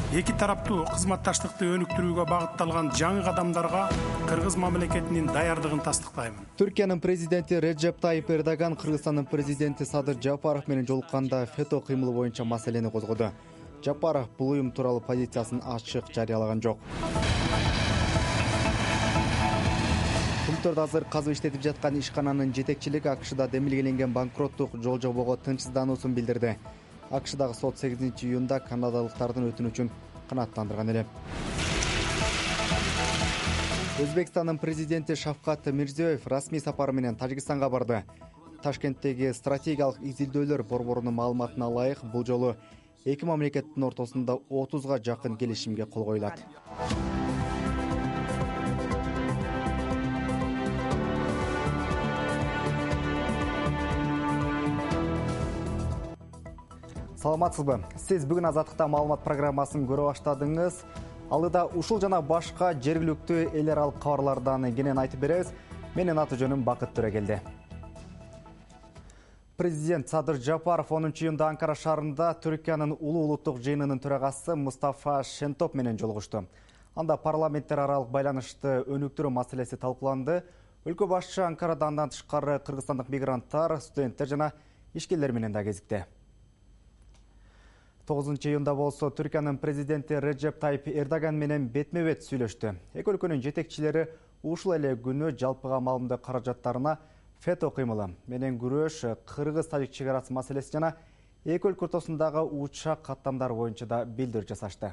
Эки тараптуу кызматташтыкты өнүктүрүүгө багытталган жаңы кадамдарга Кыргыз мамлекетинин даярдыгын тастыктаймын. Түркиянын президенти Реджеп Тайип Эрдоган Кыргызстандын президенти Садыр Жапаров менен жолукканда фето кыймылы боюнча маселени козгоду. Жапаров бул уюм тууралуу позициясын ачык жарыялаган жок. Күмтөрдө азыр казып иштетип жаткан ишкананын жетекчилиги АКШда демилгеленген банкроттук жол жобого тынчсыздануусун билдирди. АКШдагы сот 8-июнда канадалыктардын өтүнүчүн канааттандырган эле. Өзбекстандын президенти Шавкат Мирзиёев расмий сапары менен Тажикстанга барды. Ташкенттеги стратегиялык изилдөөлөр борборунун маалыматына ылайык, бул жолу эки мамлекеттин ортосунда 30га жакын келишимге кол коюлат. Саламатсызбы? Сиз бүгүн Азаттыкта маалымат программасын көрө баштадыңыз. Алыда ушул жана башка жергиликтүү эл аралык кабарлардан кенен айтып беребиз. Менин аты жөнүм Бакыт Төрөгелди. Президент Садыр Жапаров 10-июнда Анкара шаарында Түркиянын улуу улуттук жыйынынын төрагасы Мустафа Шентоп менен жолугушту. Анда парламенттер аралык байланышты өнүктүрүү маселеси талкууланды. Өлкө башчы Анкарада андан тышкары кыргызстандык мигранттар, студенттер жана ишкерлер менен да кезикти. 9-июнда болсо Түркиянын президенти Реджеп Тайип Эрдоган менен бетме-бет сүйлөштү. Эки өлкөнүн жетекчилери ушул эле күнү жалпыга маалымдоо каражаттарына фето кыймылы менен күрөш, кыргыз-тажик чек арасы маселеси жана эки өлкө ортосундагы учак каттамдар боюнча да билдирүү жасашты.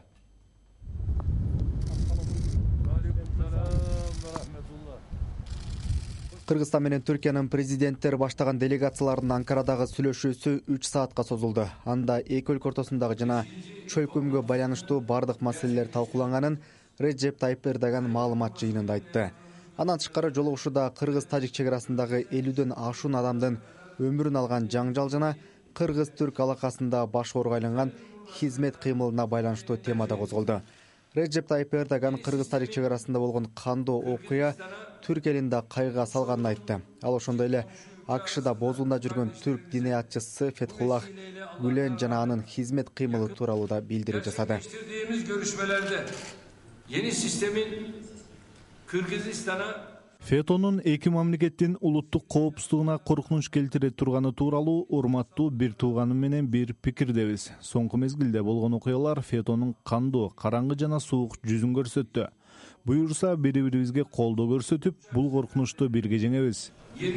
Кыргызстан менен Түркиянын президенттери баштаган делегациялардын Анкарадагы сүйлөшүүсү 3 саатка созулду. Анда эки өлкө ортосундагы жана чөйкөмгө байланыштуу бардык маселелер талкууланганын Реджеп Тайип Эрдоган маалымат жыйынында айтты. Андан тышкары жолугушууда кыргыз-тажик чек арасындагы 50ден ашуун адамдын өмүрүн алган жаңжал жана кыргыз-түрк алакасында баш ооруга айланган хизмет кыймылына байланыштуу темада козголду. Реджеп Тайип Эрдоган кыргыз-тажик чек арасында болгон кандуу окуя түрк элин да кайгыга салганын айтты. Ал ошондой эле АКШда бозулунда жүргөн түрк диниятчысы Фетхуллах Гүлен жана анын хизмет кыймылы тууралуу да билдирүү жасады. Görüşmelerde yeni sistemin Kırgızistan'a Фетонун эки мамлекеттин улуттук коопсуздугуна коркунуч келтире турганы тууралуу урматтуу бир тууганым менен бир пикирдебиз. Соңку мезгилде болгон окуялар Фетонун кандуу, караңгы жана суук жүзүн көрсөттү. Буюрса бири-бирибизге колдоо көрсөтүп, бул коркунучту бирге жеңебиз.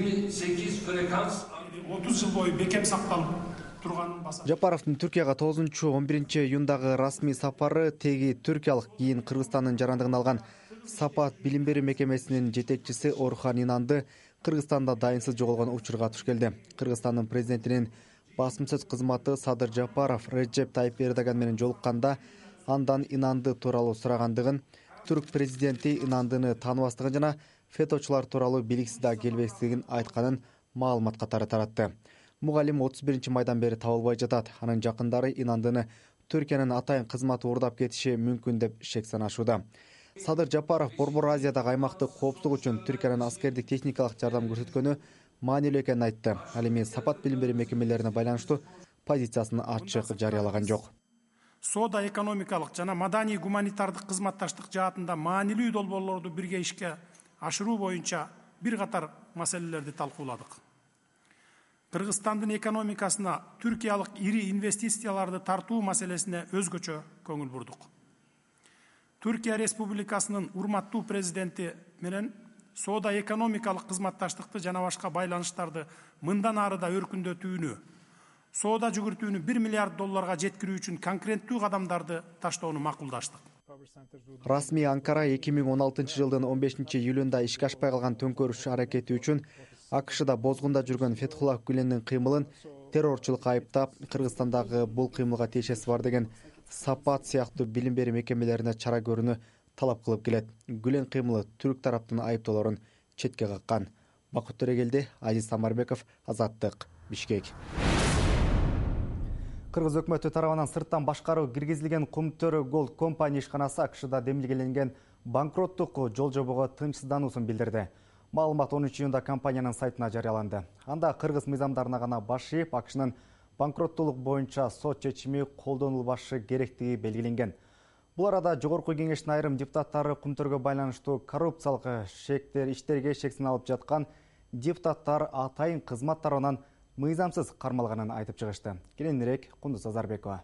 28 frekans 30 жыл бою бекем сакталып турганын баса. Жапаровдун Түркияга 9-11-июндагы расмий сапары теги түркиялык кийин Кыргызстандын жарандыгын алган Сапат билим берүү мекемесинин жетекчиси Орхан Инанды Кыргызстанда дайынсыз жоголгон учурга туш келди. Кыргызстандын президентинин басым сөз кызматы Садыр Жапаров Реджеп Тайип Эрдоган менен жолукканда андан Инанды тууралуу сурагандыгын, түрк президенти Инандыны тааныбастыгын жана феточулар тууралуу билгиси да келбестигин айтканын маалымат катары таратты. Мугалим 31 майдан бери табылбай жатат. Анын жакындары Инандыны Түркиянын атайын кызматы уурдап кетиши мүмкүн деп шек санашууда. Садыр Жапаров Борбор Азиядагы аймактык коопсуздук үчүн Түркиянын аскердик техникалык жардам көрсөткөнү маанилүү экенин айтты. Ал эми Сапат билим берүү мекемелерине байланыштуу позициясын ачык жарыялаган жок. Соода экономикалык жана маданий гуманитардык кызматташтык жаатында маанилүү долбоорлорду бирге ишке ашыруу боюнча бир катар маселелерди талкууладык. Кыргызстандын экономикасына түркиялык ири инвестицияларды тартуу маселесине өзгөчө көңүл бурдук. Түркия Республикасынын урматтуу президенти менен соода экономикалык кызматташтыкты жана башка байланыштарды мындан ары да өркүндөтүүнү, соода жүгүртүүнү 1 миллиард долларга жеткирүү үчүн конкреттүү кадамдарды таштоону макулдаштык. Расмий Анкара 2016-жылдын 15-июлунда ишке ашпай калган төңкөрүш аракети үчүн АКШда бозгунда жүргөн Фетхуллах Гүленин кыймылын террорчулукка айыптап, Кыргызстандагы бул кыймылга тиешеси бар деген Сапат сыяктуу билим берүү мекемелерине чара көрүүнү талап кылып келет. Гүлен кыймылы түрк тараптын айыптоолорун четке каккан. Бакыт Төрөгелди, Азиз Самарбеков, Азаттык, Бишкек. Кыргыз өкмөтү тарабынан сырттан башкаруу киргизилген Кумтөр Голд компания ишканасы АКШда демилгеленген банкроттук жол жобого тынчсыздануусун билдирди. Маалымат 13-июнда компаниянын сайтына жарыяланды. Анда кыргыз мыйзамдарына гана баш ийип, АКШнын банкроттуулук боюнча сот чечими колдонулбашы керектиги белгиленген. Бул арада Жогорку кеңештин айрым депутаттары Кумтөргө байланыштуу коррупциялык иштерге шексин алып жаткан депутаттар атайын кызмат тарабынан мыйзамсыз кармалганын айтып чыгышты. Кененирээк Кундуз Азарбекова.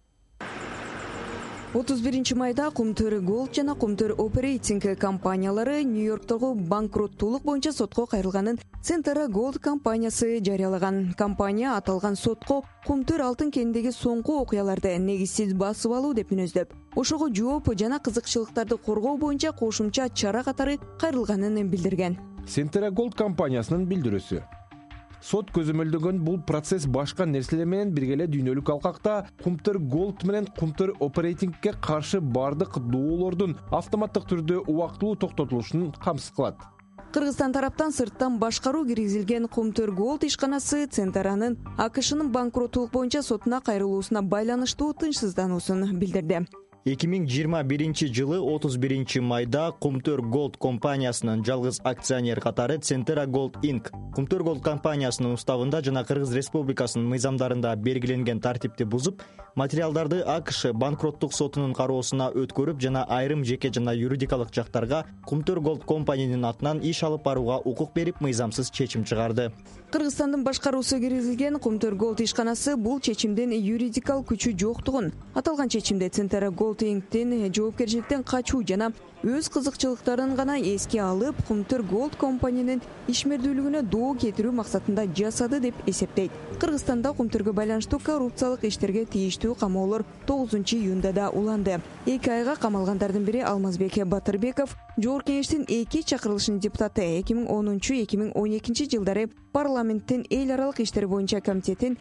31 майда Кумтөр Голд жана Кумтөр Оперейтинг компаниялары Нью-Йорктогу банкроттуулук боюнча сотко кайрылганын Центра Голд компаниясы жарыялаган. Компания аталган сотко Кумтөр алтын кенидеги соңку окуяларды негизсиз басып алуу деп мүнөздөп, ошого жооп жана кызыкчылыктарды коргоо боюнча кошумча чара катары кайрылганын билдирген. Центра Голд компаниясынын билдирүүсү. Сот көзөмөлдөгөн бул процесс башка нерселер менен бирге эле дүйнөлүк алкакта Кумтөр Голд менен Кумтөр Оперейтингке каршы бардык доолордун автоматтык түрдө убактылуу токтотулушун камсыз кылат. Кыргызстан тараптан сырттан башкаруу киргизилген Кумтөр Голд ишканасы Центранын АКШнын банкроттуулук боюнча сотуна кайрылуусуна байланыштуу тынчсыздануусун билдирди. 2021 жылы 31 майда Кумтөр Голд компаниясынын жалгыз акционер катары Центра Голд Инк. Кумтөр Голд компаниясынын уставында жана Кыргыз Республикасынын мыйзамдарында белгиленген тартипти бузуп, материалдарды АКШ банкроттук сотунун кароосуна өткөрүп жана айрым жеке жана юридикалык жактарга Кумтөр Голд компаниянын атынан иш алып барууга укук берип мыйзамсыз чечим чыгарды. Кыргызстандын башкаруусу киргизилген Кумтөр Голд ишканасы бул чечимдин юридикалык күчү жоктугун, аталган чечимде Центра Голд Инктен жоопкерчиликтен качуу жана өз кызыкчылыктарын гана эске алып, Кумтөр Голд компаниянын ишмердүүлүгүнө доо кетирүү максатында жасады деп эсептейт. Кыргызстанда Кумтөргө байланыштуу коррупциялык иштерге тийиштүү камоолор 9-июнда да уланды. 2 айга камалгандардын бири Алмазбек Батырбеков, Жогорку кеңештин 2 чакырылышынын депутаты, 2010-2012 жылдары парламенттин эл аралык иштер боюнча комитетин,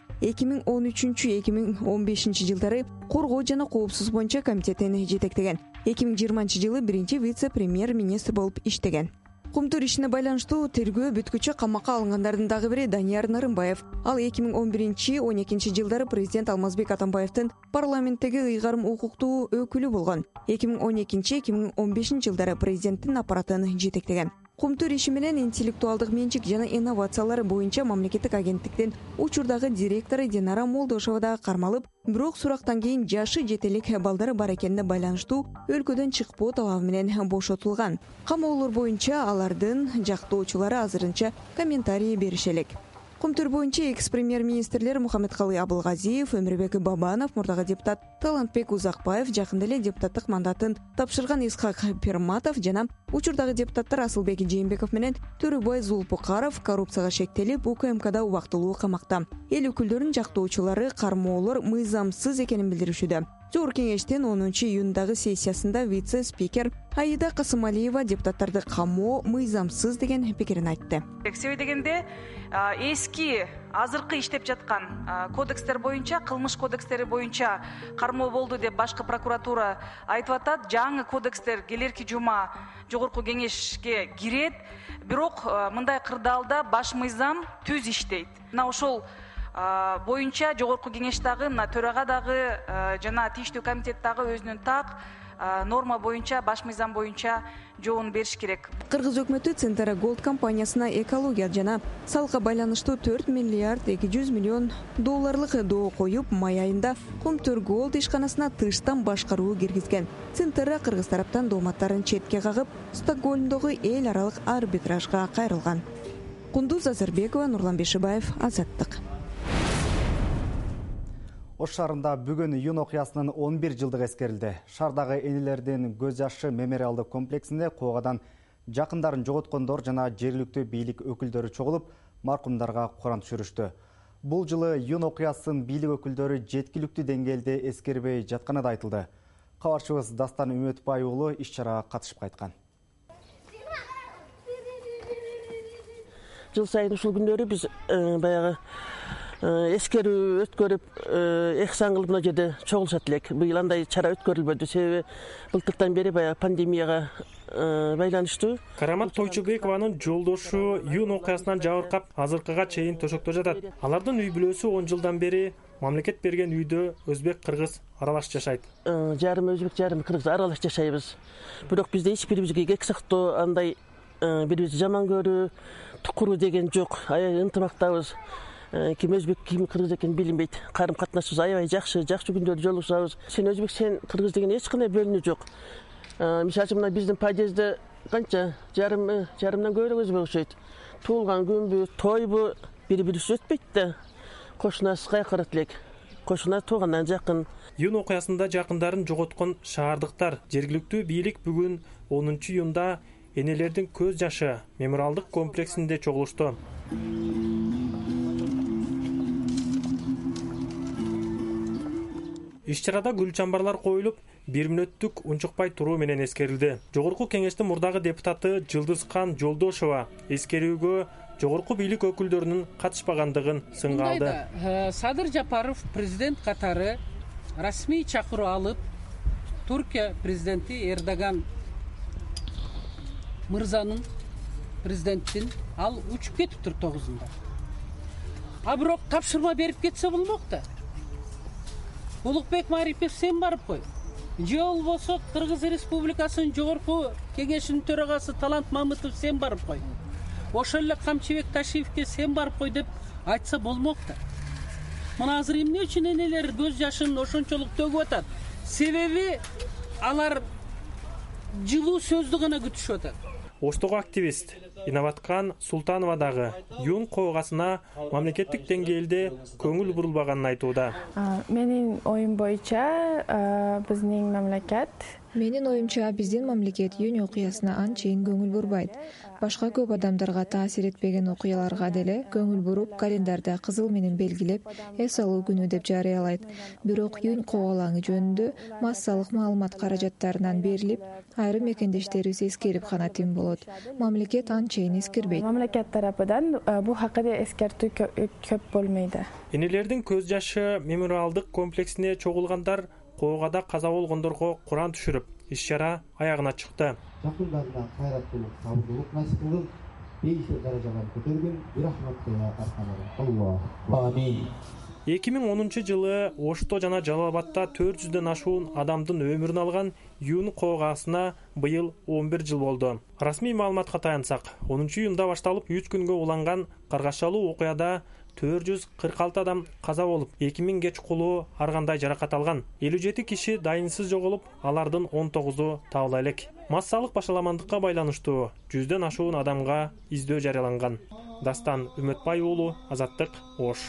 2013-2015 жылдары коргоо жана коопсуздук боюнча комитетин жетектеген. 2020 жылы биринчи вице-премьер-министр болуп иштеген. Кумтөр ишине байланыштуу тергөө бүткүчө камакка алынгандардын дагы бири Данияр Нарымбаев. Ал 2011-12 жылдары президент Алмазбек Атамбаевдин парламенттеги ыйгарым укуктуу өкүлү болгон. 2012-2015 жылдары президенттин аппаратын жетектеген. Кумтөр иши менен интеллектуалдык менчик жана инновациялар боюнча мамлекеттик агенттиктин учурдагы директору Динара Молдошова да кармалып, бирок сурактан кийин жашы жетелик балдары бар экенине байланыштуу өлкөдөн чыкпоо талабы менен бошотулган. Камоолор боюнча алардын жактоочулары азырынча комментарий берише элек. Кумтөр боюнча экс-премьер-министрлер Мухаммедкалый Абылгазиев, Өмүрбек Бабанов, мурдагы депутат Талантбек Узакбаев, жакында эле депутаттык мандатын тапшырган Исхак Перматов жана учурдагы депутаттар Асылбек Жээнбеков менен Төрөбай Зулпукаров коррупцияга шектелип, УКМКда убактылуу камакта. Эл өкүлдөрүнүн жактоочулары кармоолор мыйзамсыз экенин билдиришүүдө. Жогорку кеңештин 10-июндагы сессиясында вице-спикер Аида Касымалиева депутаттарды камоо мыйзамсыз деген пикирин айтты. Себеби дегенде эски азыркы иштеп жаткан кодекстер боюнча, кылмыш кодекстери боюнча кармоо болду деп башкы прокуратура айтып атат. Жаңы кодекстер келерки жума Жогорку кеңешке кирет, бирок мындай кырдаалда баш мыйзам түз иштейт. Мына ошол боюнча Жогорку кеңеш дагы, төрага дагы жана тийиштүү комитет дагы өзүнүн так норма боюнча, баш мыйзам боюнча жообун бериш керек. Кыргыз өкмөтү Центра Голд компаниясына экология жана салыкка байланыштуу 4 миллиард 200 миллион долларлык доо коюп, май айында Кумтөр Голд ишканасына тыштан башкаруу киргизген. Центра кыргыз тараптан дооматтарын четке кагып, Стокгольмдогу эл аралык арбитражга кайрылган. Кундуз Азарбекова, Нурлан Бешибаев, Азаттык. Ош шаарында бүгүн июнь окуясынын 11 жылдыгы эскерилди. Шаардагы энелердин көз жашы мемориалдык комплексинде коогадан жакындарын жоготкондор жана жергиликтүү бийлик өкүлдөрү чогулуп, маркумдарга куран түшүрүштү. Бул жылы июнь окуясынын бийлик өкүлдөрү жеткиликтүү деңгээлде эскербей жатканы да айтылды. Кабарчыбыз Дастан Үмөтбай уулу иш-чарага катышып кайткан. Жыл сайын ушул күндөрү биз баягы эскерүү өткөрүп, эхсан кылып мына жерде чогулушат элек. Быйыл андай чара өткөрүлбөдү. Себеби былтыртан бери баягы пандемияга байланыштуу. Карамат Тойчубекованын жолдошу июнь окуясынан жабыркап, азыркыга чейин төшөктө жатат. Алардын үй бүлөсү 10 жылдан бери мамлекет берген үйдө өзбек-кыргыз аралаш жашайт. Жарым өзбек, жарым кыргыз аралаш жашайбыз. Бирок бизде эч бирибизге кек сактоо, андай бирибизди жаман көрүү, тукуруу деген жок. Аябай ынтымактабыз. ким өзбек ким кыргыз экенин билинбейт. Карым катнашыбыз аябай жакшы күндөрдө жолугушабыз. Сен өзбек сен кыргыз деген эч кандай бөлүнүү жок. Мисалы үчүн мына биздин подъездде канча жарымдан көбүрөөк өзбек жашайт. Туулган күнбү, тойбу бири-бирибиз өтпейт да. Кошунасы кайкырат элек. Кошуна туугандан жакын. Июнь окуясында жакындарын жоготкон шаардыктар жергиликтүү бийлик бүгүн 10 июнда энелердин көз жашы мемориалдык комплексинде чогулушту. Иш-чарада гүл чамбарлар коюлуп, 1 мүнөттүк унчукпай туруу менен эскерилди. Жогорку кеңештин мурдагы депутаты Жылдызкан Жолдошова эскерүүгө жогорку бийлик өкүлдөрүнүн катышпагандыгын сынга алды. Садыр Жапаров президент катары расмий чакыруу алып, Туркия президенти Эрдоган мырзанын президенттин ал учуп кетиптир 9-ында. А бирок тапшырма берип кетсе болмок да. Улукбек Марипов сен барып кой. Же болбосо Кыргыз Республикасынын жогорку кеңешинин төрагасы Талант Мамытов сен барып кой. Ошол эле Камчыбек Ташиевке сен барып кой деп айтса болмок да. Мына азыр эмне үчүн энелер көз жашын ошончолук төгүп атат? Себеби алар жылуу сөздү гана күтүшүп атат. Оштогу активист Инабаткан Султанова дагы Июнь коогасына мамлекеттик деңгээлде көңүл бурулбаганын айтууда. Менин оюм боюнча биздин мамлекет Менин оюмча биздин мамлекет Июнь окуясына анчейин көңүл бурбайт. Башка көп адамдарга таасир этпеген окуяларга деле көңүл буруп, календарда кызыл менен белгилеп, эс алуу күнү деп жарыялайт. Бирок Июнь коогалаңы жөнүндө массалык маалымат каражаттарынан берилип, айрым мекендештерибиз эскерип гана тим болот. Мамлекет анчейин эскербейт. Мамлекет тарапынан бул хакыда эскертүү көп болмойду. Энелердин көз жашы мемориалдык комплексине чогулгандар коогада каза болгондорго Куран түшүрүп, иш-чара аягына чыкты. Жакындарына кайраттуулук, сабырдуулук насип кылгын, бейиши даражаларын көтөргүн, рахматына аркаларын. Амин. 2010 жылы Ошто жана Жалал-Абадта 400дөн ашуун адамдын өмүрүн алган Июнь коогасына быйыл 11 жыл болду. Расмий маалыматка таянсак, 10 июнда башталып 3 күнгө уланган каргашалуу окуяда 446 адам каза болуп, 2000 ге чукулуу ар кандай жаракат алган. 57 киши дайынсыз жоголуп, алардын 19у табыла элек. Массалык башаламандыкка байланыштуу 100дөн ашуун адамга издөө жарыяланган. Дастан Үмөтбай уулу, Азаттык, Ош.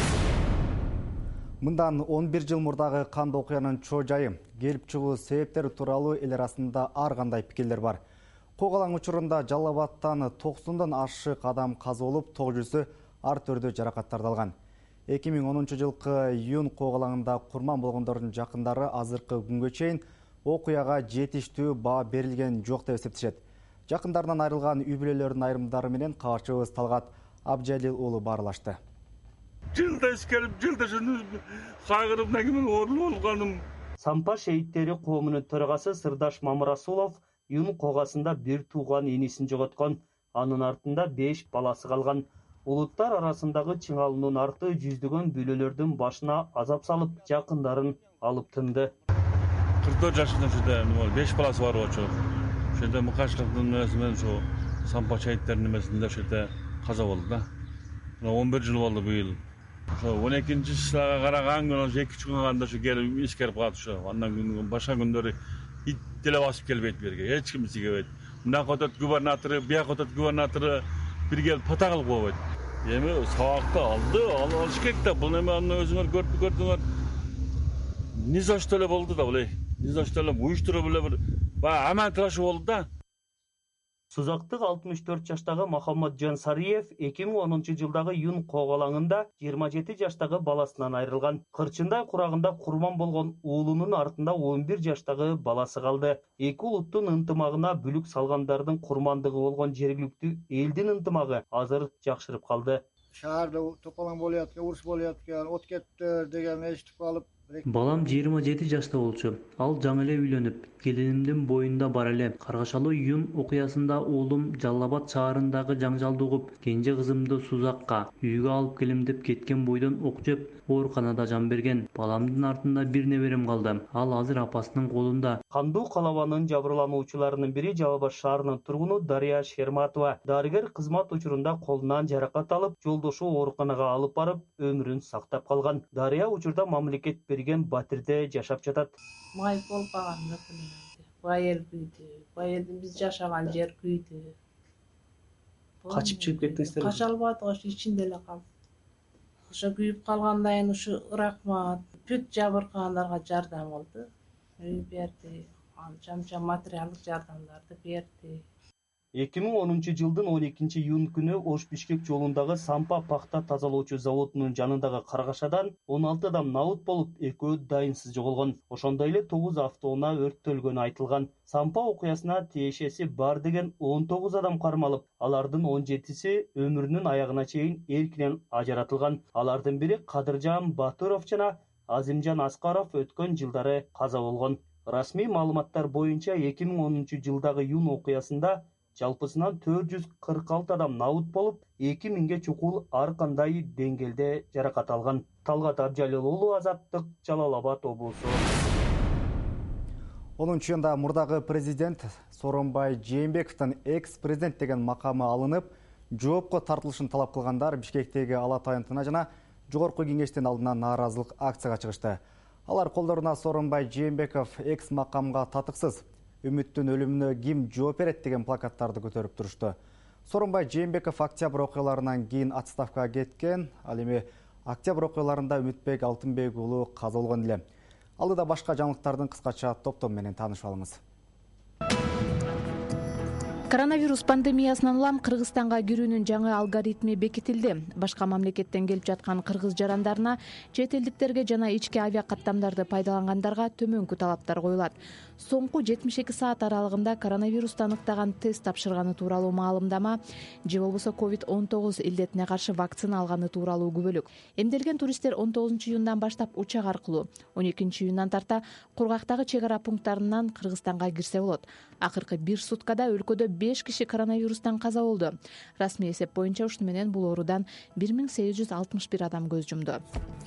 Мындан 11 жыл мурдагы кандуу окуянын чоо жайы, келип чыгуу себептери тууралуу эл арасында ар кандай пикирлер бар. Коогалаң учурунда Жалал-Абадтан 90дон ашык адам каза болуп, 900-ü ар түрдүү жаракаттарды алган. 2010 жылкы Июнь коогалаңында курман болгондордун жакындары азыркы күнгө чейин окуяга жетиштүү баа берилген жок деп эсептешет. Жакындарынан айрылган үй бүлөлөрдүн айрымдары менен кабарчыбыз Талгат Абжалил уулу баарлашты. Жылда эскерип, жылда кайгырып, негимен орун болгоным. Сампа шейиттери коомунун төрагасы Сырдаш Мамырасулов Июнь коогасында бир тууган энисин жоготкон, анын артында 5 баласы калган. Улуттар арасындагы чыңалуунун арты жүздөгөн бүлөлөрдүн башына азап салып, жакындарын алып тынды. 44 жашында жүдө 5 баласы бар болчу. Ошондо мукаштыктын нерсемен ушу сампа шейиттердин нерсесинде ошондо каза болду да. 11 жыл болду быйыл. Ошо 12-числага караган күнү 2 күнгө ошо келип эскерип калат ошо. Андан күн башка күндөрү ит деле басып келбейт берге. Эч ким сигебейт. Мына котот губернатору, бияк котот губернатору бир келип пата кылып койбойт. Эми сабакты алыш керек да. Бул эми аны өзүңөр көрдүңөр. Ни за что эле болду да булай. Ни за что эле уюштуруп эле бир аман тырашы болду да. Сузактык 64 жаштагы Махаммаджан Сариев 2010 жылдагы Июнь коогалаңында 27 жаштагы баласынан айрылган. Кырчындай курагында курман болгон уулунун артында 11 жаштагы баласы калды. Эки улуттун ынтымагына бүлүк салгандардын курмандыгы болгон жергиликтүү элдин ынтымагы азыр жакшырып калды. Шаарда топалаң болуп аткан, урус болуп аткан, от кетиптир деген эшитип калып. Балам 27 жашта болчу. Ал жаңы эле үйлөнүп, келинимдин боюнда бар эле. Каргашалуу июнь окуясында уулум Жалал Абад шаарындагы жаңжалды угуп, кенже кызымды Сузакка үйгө алып келем деп кеткен бойдон ок жеп, ооруканада жан берген. Баламдын артында бир неберем калды. Ал азыр апасынын колунда. Кандуу калабанын жабырлануучуларынын бири Жалал Абад шаарынын тургуну Дария Шерматова. Дарыгер кызмат учурунда колунан жаракат алып, жолдошу ооруканага алып барып, өмүрүн сактап калган. Дария учурда мамлекет берген батирде жашап жатат. Май болбаган байыр күйдү. Байырдын биз жашаган жер күйдү. Качып чыгып кеттиңиздер? Кача албадык, ошо ичинде эле калдык. Ошо күйүп калгандан кийин ушу рахмат бүт жабыркагандарга жардам болду. Үй берди, анча материалдык жардамдарды берди. 2010-жылдын 12-июнь күнү Ош-Бишкек жолундагы Сампа пахта тазалоочу заводунун жанындагы каргашадан 16 адам набут болуп, 2 дайынсыз жоголгон. Ошондой эле 9 автоунаа өрттөлгөнү айтылган. Сампа окуясына тиешеси бар деген 19 адам кармалып, алардын 17си өмүрүнүн аягына чейин эркинен ажыратылган. Алардын бири Кадыржан Батыров жана Азимжан Аскаров өткөн жылдары каза болгон. Расмий маалыматтар боюнча 2010-жылдагы июнь окуясында жалпысынан 446 адам набут болуп, 2000ге чукул ар кандай деңгээлде жаракат алган. Талгат Абжалил уулу, Азаттык, Жалал Абад облусу. 10-ында мурдагы президент Сооронбай Жээнбековдун экс-президент деген макамы алынып, жоопко тартылышын талап кылгандар Бишкектеги Ала Таянтына жана Жогорку кеңештин алдына нааразылык акцияга чыгышты. Алар колдоруна Сооронбай Жээнбеков экс макамга татыксыз, үмүттүн өлүмүнө ким жооп берет деген плакаттарды көтөрүп турушту. Сооронбай Жээнбеков октябрь окуяларынан кийин отставкага кеткен, ал эми октябрь окуяларында Үмүтбек Алтынбек уулу каза болгон эле. Алдыда башка жаңылыктардын кыскача топтом менен таанышып алыңыз. Коронавирус пандемиясынан улам Кыргызстанга кирүүнүн жаңы алгоритми бекитилди. Башка мамлекеттен келип жаткан кыргыз жарандарына, чет элдиктерге жана ички авиа каттамдарды пайдалангандарга төмөнкү талаптар коюлат. Соңку 72 саат аралыгында коронавирусту аныктаган тест тапшырганы тууралуу маалымдама же болбосо COVID-19 илдетине каршы вакцина алганы тууралуу күбөлүк. Эмделген туристтер 19-июндан баштап учак аркылуу 12-июндан тарта Кургактагы чек ара пункттарынан Кыргызстанга кирсе болот. Акыркы 1 суткада өлкөдө 5 киши коронавирустан каза болду. Расмий эсеп боюнча ушуну менен бул оорудан 1861 адам көз жумду.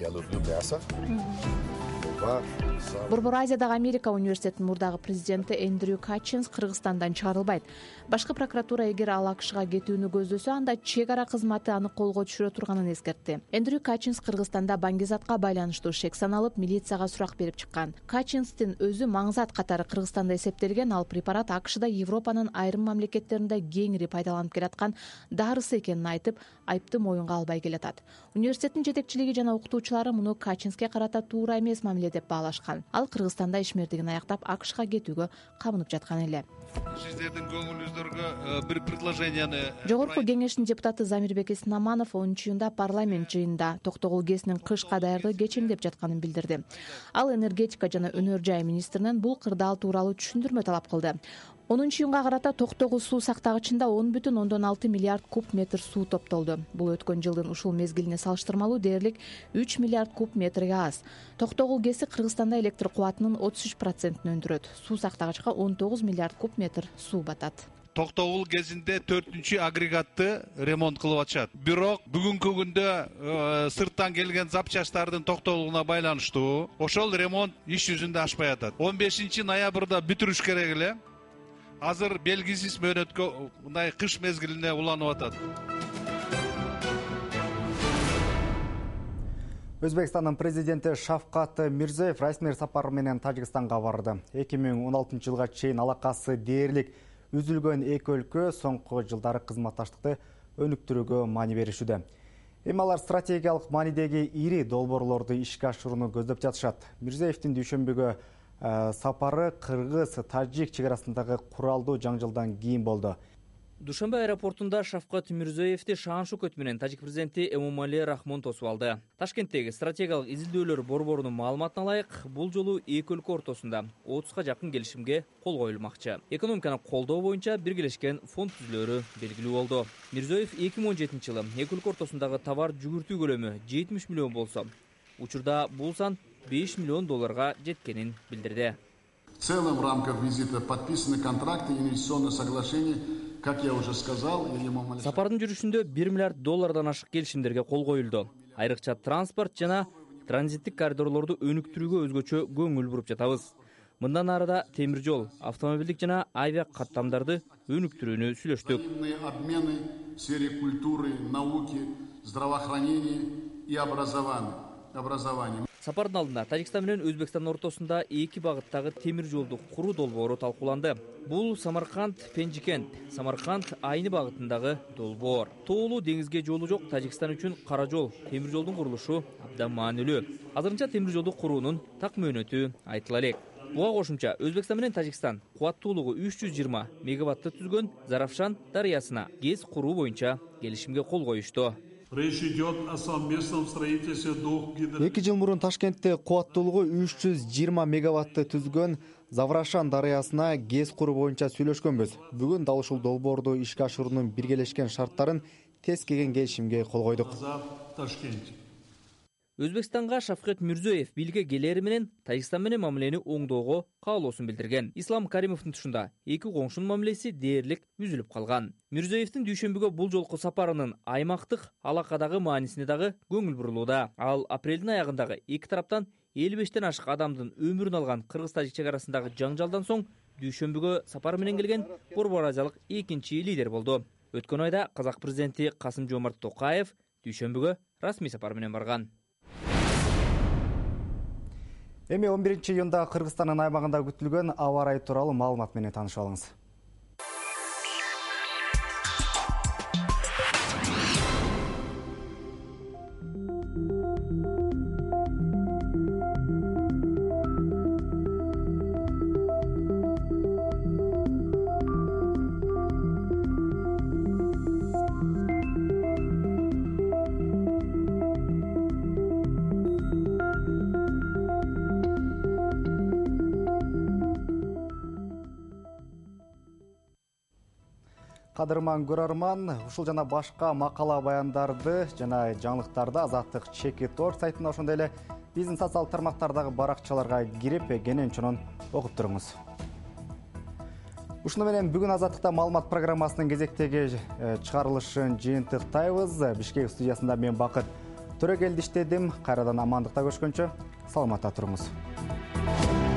Борбор Азиядагы Америка университетинин мурдагы президенти Эндрю Качинс Кыргызстандан чыгарылбайт. Башкы прокуратура эгер ал АКШга кетүүнү көздөсө, анда чек ара кызматы аны колго түшүрө турганын эскертти. Эндрю Качинс Кыргызстанда баңгизатка байланыштуу шек саналып, милицияга сурак берип чыккан. Качинстин өзү маңзат катары Кыргызстанда эсептелген, ал препарат АКШда Европанын айрым мамлекеттеринде кеңири пайдаланып келаткан дарысы экенин айтып, айыпты моюнга албай келатат. Университеттин жетекчилиги жана окутуучулары муну Качинске карата туура эмес мамиле деп баалашкан. Ал Кыргызстанда ишмердигин аяктап АКШга кетүүгө кабынып жаткан эле. Сиздердин көңүлүңүздөргө бир предложенияны Жогорку кеңештин депутаты Замирбек Эснаманов 10-июнда парламент жыйынында Токтогул ГЭСинин кышка даярдыгы кечеңдеп жатканын билдирди. Ал энергетика жана өнөр жай министринен бул кырдаал тууралуу түшүндүрмө талап кылды. 10-июнга карата Токтогул суу сактагычында 10,6 миллиард куб метр суу топтолду. Бул өткөн жылдын ушул мезгилине салыштырмалуу дээрлик 3 миллиард куб метрге аз. Токтогул ГЭСи Кыргызстанда электр кубатынын 33%-ын өндүрөт. Суу сактагычка 19 миллиард куб метр суу батат. Токтогул ГЭСинде 4-чү агрегатты ремонт кылып атышат. Бирок бүгүнкү күндө сырттан келген запчастардын токтолугуна байланыштуу ошол ремонт иш жүзүндө ашпай атат. 15 ноябрда бүтүрүш керек эле. Азыр белгисиз мөөнөткө мындай кыш мезгилине уланып атат. Өзбекстандын президенти Шавкат Мирзиёев расмий сапар менен Тажикстанга барды. 2016 жылга чейин алакасы дээрлик үзүлгөн эки өлкө соңку жылдары кызматташтыкты өнүктүрүүгө маани беришүүдө. Эми алар стратегиялык маанидеги ири долбоорлорду ишке ашырууну көздөп жатышат. Мирзиёевдин дүйшөмбүгө сапары Кыргыз-Тажик чек арасындагы куралдуу жаңжалдан кийин болду. Душанбе аэропортунда Шавкат Мирзиёевди шаан шөкөт менен тажик президенти Эмомали Рахмон тосуп алды. Ташкенттеги стратегиялык изилдөөлөр борборунун маалыматына ылайык, бул жолу эки өлкө ортосунда 30га жакын келишимге кол коюлмакчы. Экономиканы колдоо боюнча биргелешкен фонд түзүлөрү белгилүү болду. Мирзиёев 2017 жылы эки өлкө ортосундагы товар жүгүртүү көлөмү 70 миллион болсо, учурда бул сан $5 миллион жеткенин билдирди. В целом в рамках визита подписаны контракты и инвестиционные соглашения, как я уже сказал. Сапардын жүрүшүндө $1 миллиард ашык келишимдерге кол коюлду. Айрыкча транспорт жана транзиттик коридорлорду өнүктүрүүгө өзгөчө көңүл буруп жатабыз. Мындан арыда темир жол, автомобилдик жана авиа каттамдарды өнүктүрүүнү сүйлөштүк. Обмены в сфере культуры, науки, здравоохранения и образования. Сапардын алдында Тажикстан менен Өзбекстан ортосунда эки багыттагы темир жолду куруу долбоору талкууланды. Бул Самарканд-Пенжикент, Самарканд-Айны багытындагы долбоор. Тоолуу деңизге жолу жок Тажикстан үчүн кара жол, темир жолдун курулушу абдан маанилүү. Азырынча темир жолду куруунун так мөөнөтү айтыла элек. Буга кошумча Өзбекстан менен Тажикстан кубаттуулугу 320 мегаватты түзгөн Заравшан дарыясына ГЭС куруу боюнча келишимге кол коюшту. Речь идет о совместном строительстве двух 2 жыл мурун Ташкентте кубаттуулугу 320 мегаватты түзгөн Заврашан дарыясына ГЭС куруу боюнча сүйлөшкөнбүз. Бүгүн дал ушул долбоорду ишке ашыруунун биргелешкен шарттарын тез келген келишимге кол койдук. Өзбекстанга Шавкат Мирзиёев бийликке келери менен Тажикстан менен мамилени оңдоого каалоосун билдирген. Ислам Каримовдун тушунда эки коңшунун мамилеси дээрлик үзүлүп калган. Мирзиёевдин дүйшөмбүгө бул жолку сапарынын аймактык алакадагы маанисине дагы көңүл бурулууда. Ал апрелдин аягындагы эки тараптан 55-тен ашык адамдын өмүрүн алган кыргыз-тажик чек арасындагы жаңжалдан соң дүйшөмбүгө сапар менен келген Борбор Азиялык экинчи лидер болду. Өткөн айда Казак президенти Касым-Жомарт Токаев дүйшөмбүгө расмий сапар менен барган. Эми 11-июнда Кыргызстандын аймагында күтүлгөн аба ырайы тууралуу маалымат менен таанышып алыңыз. Кадырман көрөрман, ушул жана башка макала баяндарды жана жаңылыктарды Азаттык Чекит.org сайтында ошондой эле биздин социалдык тармактардагы баракчаларга кирип, кенен чонун окуп туруңуз. Ушуну менен бүгүн Азаттыкта маалымат программасынын кезектеги чыгарылышын жыйынтыктайбыз. Бишкек студиясында мен Бакыт Төрөгелди иштедим. Кайрадан амандыкта көрүшкөнчө саламатта туруңуз.